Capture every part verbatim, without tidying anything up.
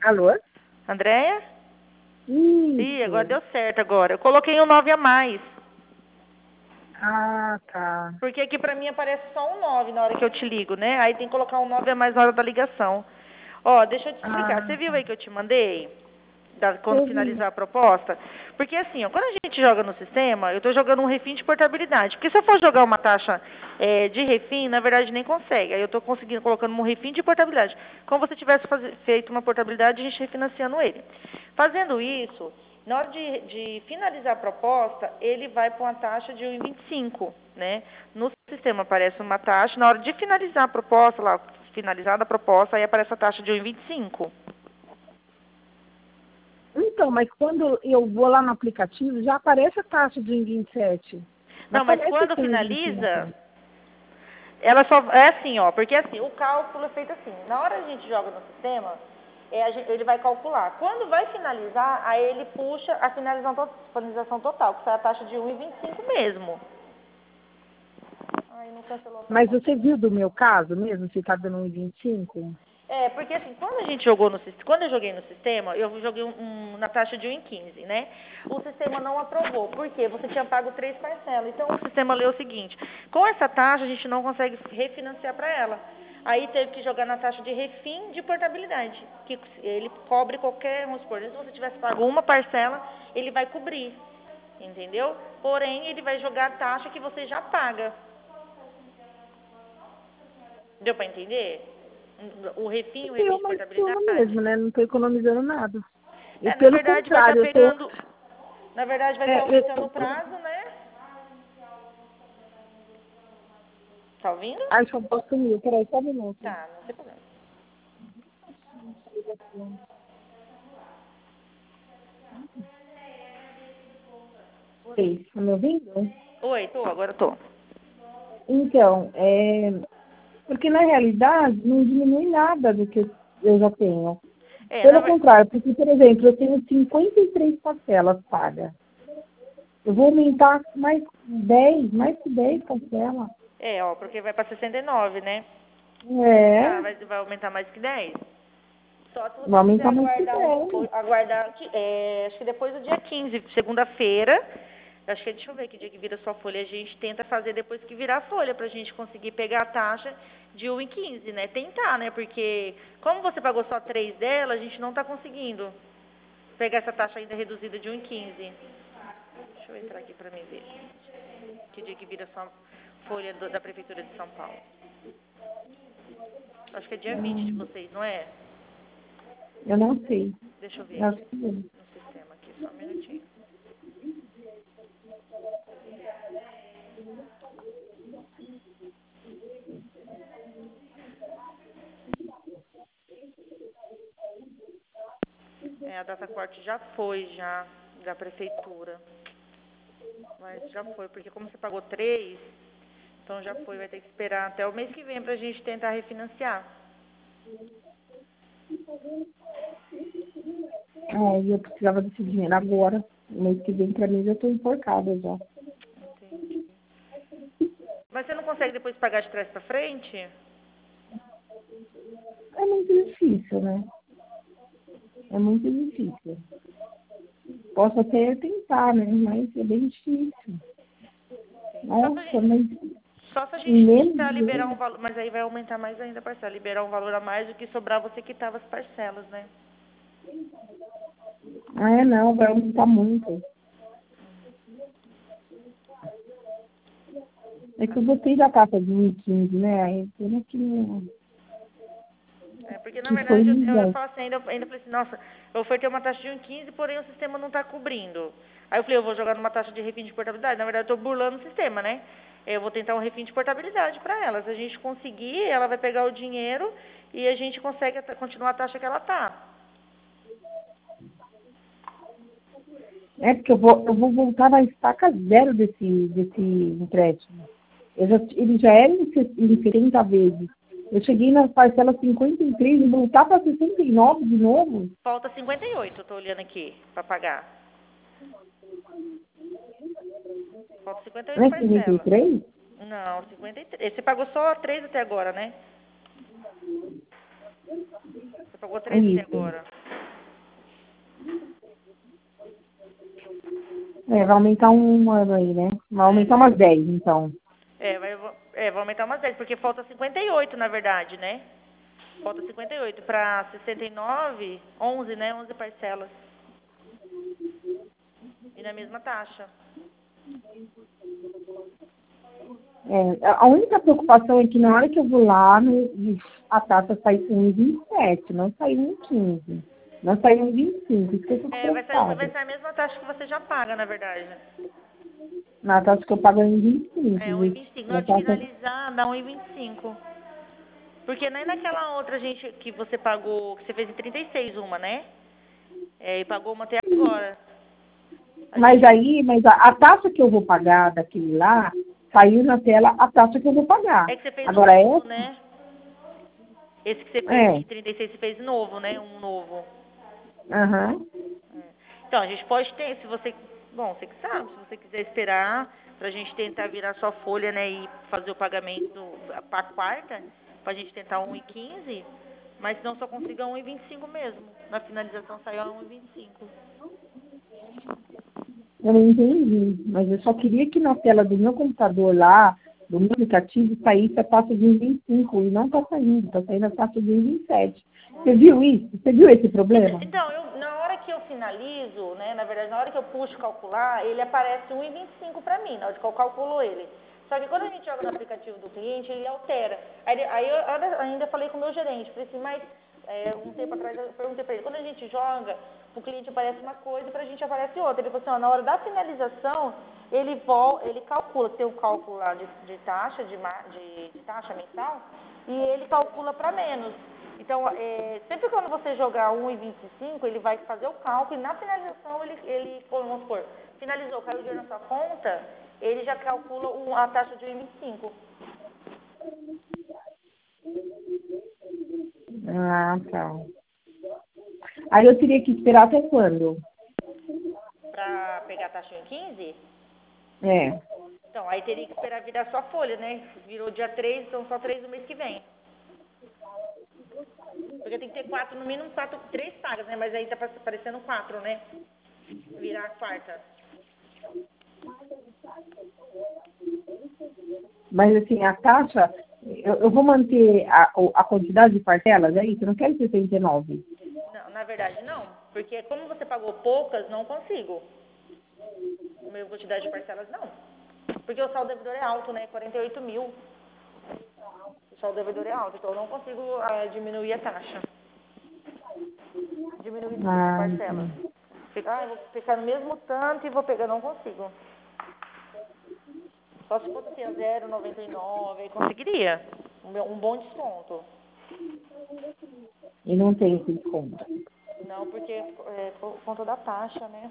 Alô? Andréia? Ih, agora Isso. deu certo agora. Eu coloquei um nove a mais. Ah, tá. Porque aqui pra mim aparece só um nove na hora que eu te ligo, né? Aí tem que colocar um nove a mais na hora da ligação. Ó, deixa eu te explicar. Ah, Você viu tá. aí que eu te mandei? Da, quando Eu vi. finalizar a proposta? Porque assim, ó, quando a gente joga no sistema, eu tô jogando um refim de portabilidade. Porque se eu for jogar uma taxa é, de refim, na verdade nem consegue. Aí eu tô conseguindo, colocando um refim de portabilidade. Como se tivesse faz, feito uma portabilidade, a gente refinanciando ele. Fazendo isso, na hora de, de finalizar a proposta, ele vai para uma taxa de um vírgula vinte e cinco, né? No sistema aparece uma taxa, na hora de finalizar a proposta, lá, finalizada a proposta, aí aparece a taxa de um vírgula vinte e cinco. Então, mas quando eu vou lá no aplicativo, já aparece a taxa de um vírgula vinte e sete. Não Não, mas aparece quando com um vírgula vinte e cinco na finaliza, frente. ela só é assim, ó, porque assim, o cálculo é feito assim. Na hora que a gente joga no sistema, é, a gente, ele vai calcular. Quando vai finalizar, aí ele puxa a finalização, to- finalização total, que sai a taxa de um vírgula vinte e cinco mesmo. Ai, não cancelou a Mas proposta. você viu do meu caso mesmo, se está dando um vírgula vinte e cinco? É, porque assim, quando a gente jogou no sistema, quando eu joguei no sistema, eu joguei um, um- na taxa de um vírgula quinze, né? O sistema não aprovou, porque você tinha pago três parcelas. Então o sistema leu o seguinte: com essa taxa a gente não consegue refinanciar para ela. Aí teve que jogar na taxa de refim de portabilidade, que ele cobre qualquer, vamos supor, se você tivesse pago uma parcela, ele vai cobrir, entendeu? Porém, ele vai jogar a taxa que você já paga. Deu para entender? O refim, o refim Eu, de mas tudo portabilidade. mesmo, né? Não estou economizando nada. E É, na pelo verdade vai estar contrário, eu tô. pegando, na verdade vai estar É, eu aumentando o tô. prazo, né? Tá ouvindo? Ai, só posso sumir. Peraí, só um minuto. Tá, não tem problema. Oi, tá me ouvindo? Oi, tô, agora tô. Então, é, porque na realidade não diminui nada do que eu já tenho. É, na Pelo ver... contrário, porque, por exemplo, eu tenho cinquenta e três parcelas pagas. Eu vou aumentar mais dez, mais que dez parcelas. É, ó, porque vai pra sessenta e nove, né? Ah, É, vai, vai aumentar mais que dez. Só se vai você quiser aumentar mais que aguardar um dez. pouco, aguardar, que- é, acho que depois do dia quinze, segunda-feira, acho que, deixa eu ver que dia que vira sua folha, a gente tenta fazer depois que virar a folha, pra gente conseguir pegar a taxa de um e quinze, né? Tentar, né? Porque como você pagou só três dela, a gente não tá conseguindo pegar essa taxa ainda reduzida de um e quinze. Deixa eu entrar aqui pra mim ver que dia que vira sua folha do- da Prefeitura de São Paulo. Acho que é dia vinte de Hum, vocês, não é? eu não sei. Deixa eu ver Eu aqui acho que não. no sistema aqui, só um minutinho. É, a data corte já foi, já, da prefeitura. Mas já foi, porque como você pagou três, então já foi, vai ter que esperar até o mês que vem pra gente tentar refinanciar. É, e eu precisava desse dinheiro agora. No mês que vem, pra mim, já estou enforcada já. Entendi. Mas você não consegue depois pagar de trás pra frente? É muito difícil, né? É muito difícil. Posso até tentar, né? Mas é bem difícil. Sim. Só se a Nossa, gente, mas só se a em gente menos tentar de liberar um um. valor, mas aí vai aumentar mais ainda a parcela, liberar um valor a mais do que sobrar você quitava as parcelas, né? Ah, é, não, vai aumentar muito. É que eu botei da capa de um e quinze, né? Aí pena que, não- É, porque na que foi verdade eu, eu, eu dez. falo assim, ainda, ainda falei assim, nossa, eu ofertei uma taxa de um vírgula quinze, porém o sistema não está cobrindo. Aí eu falei, eu vou jogar numa taxa de refim de portabilidade. Na verdade eu estou burlando o sistema, né? Eu vou tentar um refim de portabilidade para ela. Se a gente conseguir, ela vai pegar o dinheiro e a gente consegue a- continuar a taxa que ela tá. É porque eu vou, eu vou voltar na estaca zero desse, desse empréstimo. Eu já, ele já era em se- em setenta vezes. Eu cheguei na parcela cinquenta e três e voltar para sessenta e nove de novo. Falta cinquenta e oito, eu tô olhando aqui, para pagar. Falta cinquenta e Não oito é cinquenta e parcelas. três? Não, cinquenta e três. Você pagou só três até agora, né? Você pagou três até Isso. agora. É, vai aumentar um ano aí, né? Vai aumentar umas dez, então. É, vai, é, vai aumentar umas dez, porque falta cinquenta e oito, na verdade, né? Falta cinquenta e oito para sessenta e nove, onze, né? onze parcelas. E na mesma taxa. É, a única preocupação é que na hora que eu vou lá, no- a taxa sai com um vírgula vinte e sete, não sai um vírgula quinze. Não sai um vírgula vinte e cinco, isso que eu tô É, vai ser, vai preocupada. ser a mesma taxa que você já paga, na verdade. Na taxa que eu pago é um vírgula vinte e cinco, É, viu? um vírgula vinte e cinco. Na Na hora de taxa... finalizar, dá um vírgula vinte e cinco. Porque nem naquela outra gente que você pagou, que você fez em trinta e seis uma, né? É, e pagou uma até agora. A Mas gente, aí, mas a, a taxa que eu vou pagar daquele lá, saiu na tela a taxa que eu vou pagar. é que você fez um Agora novo, essa, né? Esse que você fez é, em trinta e seis, você fez novo, né? Um novo. aham. É. Então, a gente pode ter, se você... Bom, você que sabe, se você quiser esperar pra gente tentar virar sua folha, né? E fazer o pagamento pra quarta, pra gente tentar um vírgula quinze, mas não só consiga um vírgula vinte e cinco mesmo. Na finalização saiu a um vírgula vinte e cinco. Eu não entendi, mas eu só queria que na tela do meu computador lá, do meu aplicativo, saísse a taxa de um vírgula vinte e cinco, e não está saindo, está saindo a taxa de um vírgula vinte e sete. Você viu isso? Você viu esse problema? Então, eu, na hora que eu finalizo, né, na verdade, na hora que eu puxo calcular, ele aparece um vírgula vinte e cinco para mim, na hora que eu calculo ele. Só que quando a gente joga no aplicativo do cliente, ele altera. Aí, ele- aí eu ainda falei com o meu gerente, falei assim, mas é, um tempo atrás eu perguntei para ele, quando a gente joga, o cliente aparece uma coisa e para a gente aparece outra. Ele falou assim, ó, na hora da finalização, ele, vol, ele calcula, tem o cálculo lá de, de taxa, de, ma- de, de taxa mensal, e ele calcula para menos. Então, é, sempre quando você jogar um vírgula vinte e cinco, ele vai fazer o cálculo e na finalização ele, ele vamos supor, finalizou, caiu o dinheiro na sua conta, ele já calcula um- a taxa de um vírgula vinte e cinco. Ah, tá. Aí eu teria que esperar até quando? Para pegar a taxa em quinze. É. Então, aí teria que esperar virar sua folha, né? Virou dia três, então só três no mês que vem. Porque tem que ter quatro, no mínimo quatro, três pagas, né? Mas aí tá parecendo quatro, né? Virar a quarta. Mas assim, a taxa, eu, eu vou manter a, o- a quantidade de parcelas, é isso? Eu não quero sessenta e nove. Não, na verdade não. Porque como você pagou poucas, não consigo. A mesma quantidade de parcelas, não. Porque o saldo devedor é alto, né? quarenta e oito mil. O saldo devedor é alto, então eu não consigo ah, diminuir a taxa. Diminuir, desculpa, Ah, parcelas. entendi. Ficar, ah, eu vou ficar no mesmo tanto e vou pegar, não consigo. Só se fosse assim, a zero vírgula noventa e nove, aí conseguiria. Um, um bom desconto. E não tem esse desconto. Não, porque é por conta da taxa, né?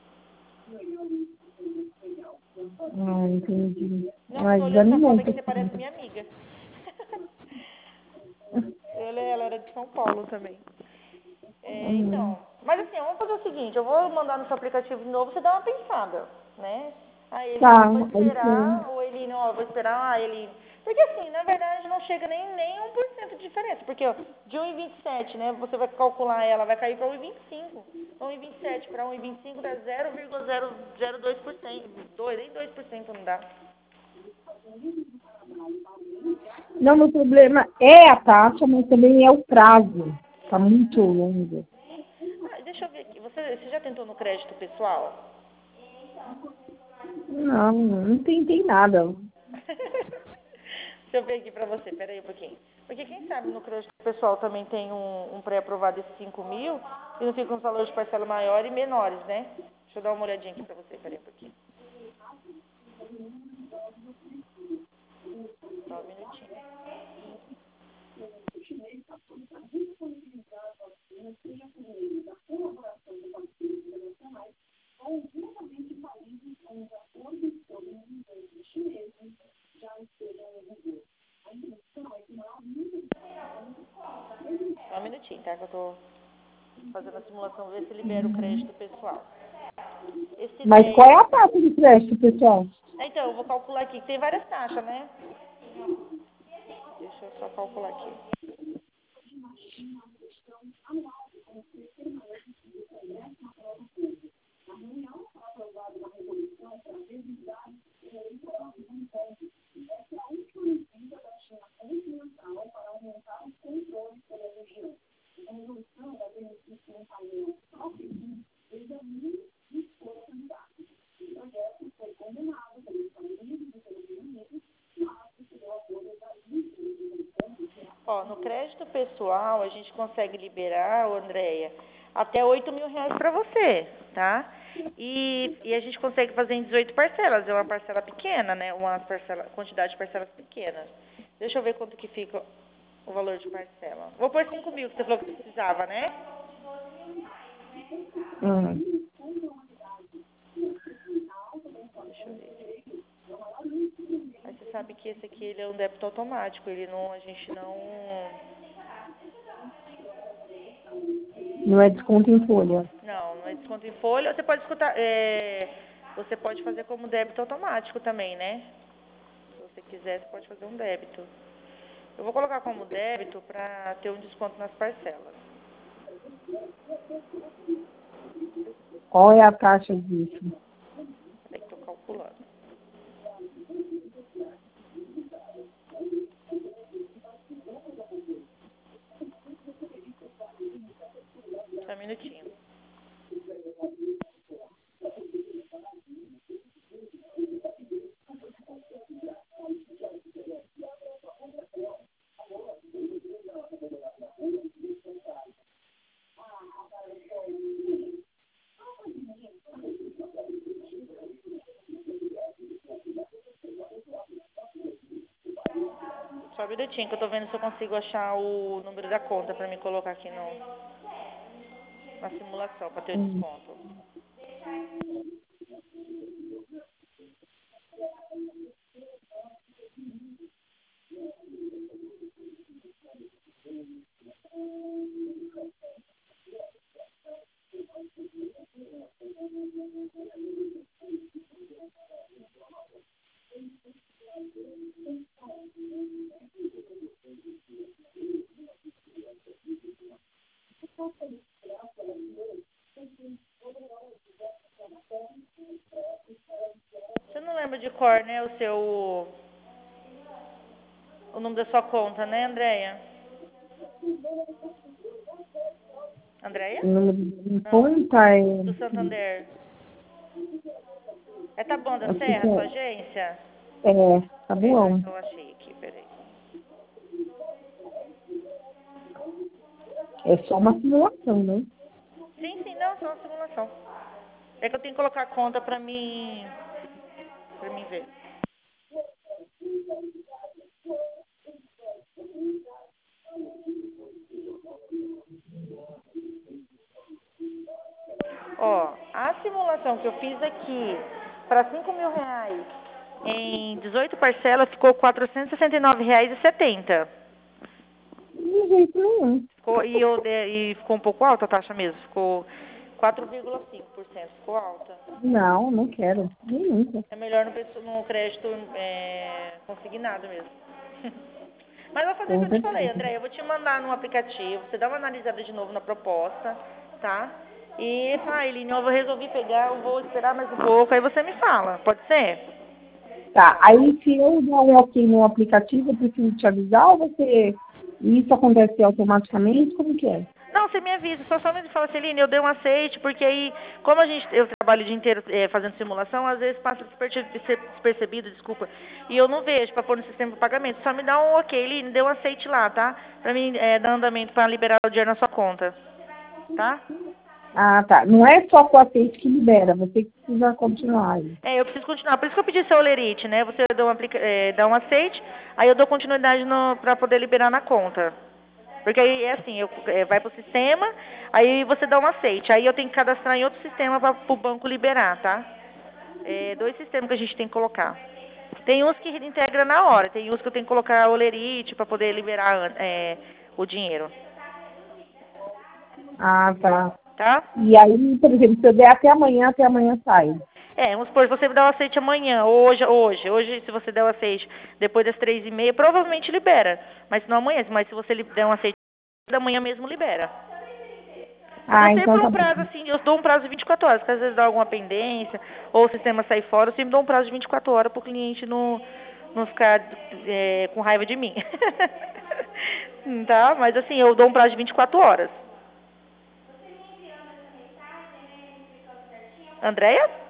Ah, entendi. Não, que eu Mas tô olhando sua desanimou foto um aqui, você pouquinho. parece minha amiga. ela, ela era de São Paulo também. É, Hum, então, mas assim, vamos fazer o seguinte, eu vou mandar no seu aplicativo de novo, você dá uma pensada, né? Aí ele, tá, não, vou aí sim. esperar, ou ele, não, eu vou esperar, ah, ele... Porque assim, na verdade, não chega nem, nem um por cento de diferença, porque ó, de um vírgula vinte e sete, né, você vai calcular ela, vai cair para um vírgula vinte e cinco. um vírgula vinte e sete para um vírgula vinte e cinco dá zero vírgula zero zero dois por cento, dois, nem dois por cento não dá. Não, meu problema é a taxa, mas também é o prazo. Tá muito longo. Ah, deixa eu ver aqui, você, você já tentou no crédito pessoal? Não, não tentei nada. Deixa eu ver aqui pra você, peraí um pouquinho. Porque quem sabe no crédito pessoal também tem um, um pré-aprovado de cinco mil e não fica uns valores de parcela maior e menores, né? Deixa eu dar uma olhadinha aqui pra você, peraí um pouquinho. Só um minutinho. Só um minutinho, tá? Que eu tô fazendo a simulação, ver se libera o crédito pessoal. Esse Mas qual é dez. a taxa de crédito, pessoal? Então, eu vou calcular aqui, que tem várias taxas, né? Deixa eu só calcular aqui. Ó, no crédito pessoal, a gente consegue liberar, ô, Andréia, até oito mil reais para você, tá? E, e a gente consegue fazer em dezoito parcelas. É uma parcela pequena, né? Uma parcela, quantidade de parcelas pequenas. Deixa eu ver quanto que fica o valor de parcela. Vou pôr cinco mil, que você falou que precisava, né? Hum. Deixa eu ver. Aí você sabe que esse aqui ele é um débito automático. Ele não, a gente não... Não é desconto em folha. Não, não é desconto em folha. Você pode escutar, é, você pode fazer como débito automático também, né? Se você quiser, você pode fazer um débito. Eu vou colocar como débito para ter um desconto nas parcelas. Qual é a taxa disso? Peraí que tô calculando. Só um minutinho. Só um minutinho que eu tô vendo se eu consigo achar o número da conta para me colocar aqui no, na simulação para ter o Hum. desconto. Você não lembra de cor, né, o seu... o número da sua conta, né, Andréia? Andréia? O número de Não, conta é... do Santander. É Taboão da Acho que Serra, sua é, agência? é tá É, eu bom. acho que eu achei aqui, peraí. É só uma simulação, né? Sim, sim, não, só uma simulação. É que eu tenho que colocar a conta pra mim, pra mim ver. Ó, a simulação que eu fiz aqui para cinco mil reais em dezoito parcelas ficou quatrocentos e sessenta e nove reais e setenta. De jeito nenhum. Ficou, e, eu, de- e ficou um pouco alta a taxa mesmo, ficou quatro vírgula cinco por cento, ficou alta. Não, não quero. Nem nunca. É melhor no, preço- no crédito é, consignado mesmo. Mas eu vou fazer o que Com eu te falei, certeza. André. Eu vou te mandar no aplicativo, você dá uma analisada de novo na proposta, tá? E, ah, Eline, eu vou resolver pegar, eu vou esperar mais um pouco, aí você me fala, pode ser? Tá, aí se eu dar um ok no aplicativo, eu preciso te avisar ou você... Isso acontece automaticamente? Como que é? Não, você me avisa, só só me fala assim, Eline, eu dei um aceite, porque aí, como a gente, eu trabalho o dia inteiro eh, fazendo simulação, às vezes passa desperce- despercebido, desculpa, e eu não vejo para pôr no sistema de pagamento. Só me dá um ok, Eline, dê um aceite lá, tá? Pra mim eh, dar andamento para liberar o dinheiro na sua conta, tá? Ah, tá. Não é só com o aceite que libera, você que precisa continuar aí. É, eu preciso continuar. Por isso que eu pedi seu olerite, né? Você dá um, aplica é, dá um aceite, aí eu dou continuidade no, pra poder liberar na conta. Porque aí é assim, eu, é, vai pro sistema, aí você dá um aceite. Aí eu tenho que cadastrar em outro sistema para o banco liberar, tá? É dois sistemas que a gente tem que colocar. Tem uns que integra na hora, tem uns que eu tenho que colocar olerite para poder liberar é, o dinheiro, Ah, tá. tá? E aí, por exemplo, se eu der até amanhã, até amanhã sai. É, vamos supor, se você dá o aceite amanhã, hoje, hoje, hoje, se você der o aceite depois das três e meia, provavelmente libera. Mas não amanhã, mas se você li- der um aceite da manhã mesmo, libera. Eu dou Ah, então sempre tá um bom. prazo assim, eu dou um prazo de vinte e quatro horas, porque às vezes dá alguma pendência, ou o sistema sai fora, eu sempre dou um prazo de vinte e quatro horas para o cliente não, não ficar é, com raiva de mim. Tá? Mas assim, eu dou um prazo de vinte e quatro horas. Andréia?